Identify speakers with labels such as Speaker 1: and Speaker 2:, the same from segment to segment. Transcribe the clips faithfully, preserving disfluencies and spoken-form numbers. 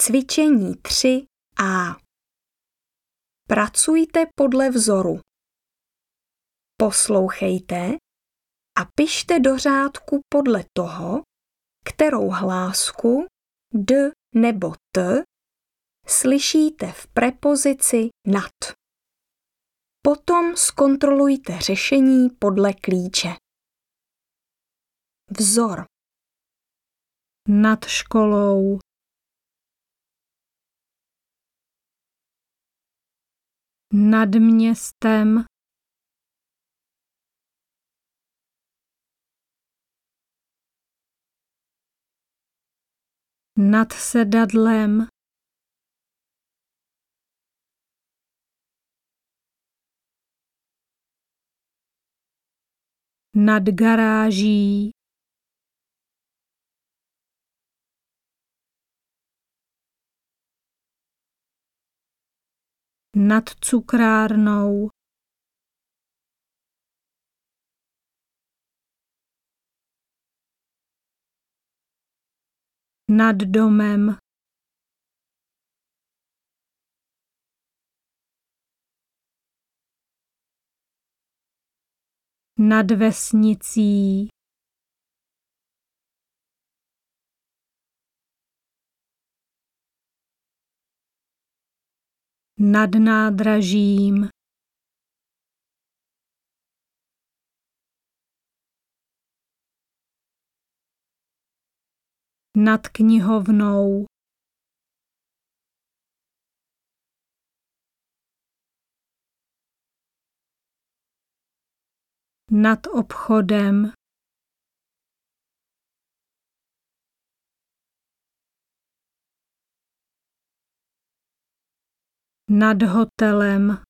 Speaker 1: Cvičení tři a. Pracujte podle vzoru. Poslouchejte a pište do řádku podle toho, kterou hlásku d nebo t slyšíte v prepozici nad. Potom zkontrolujte řešení podle klíče. Vzor.
Speaker 2: Nad školou. Nad městem. Nad sedadlem. Nad garáží. Nad cukrárnou. Nad domem. Nad vesnicí. Nad nádražím. Nad knihovnou. Nad obchodem. Nad hotelem.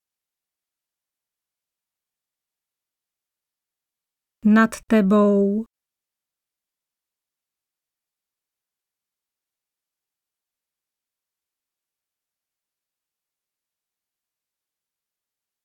Speaker 2: Nad tebou.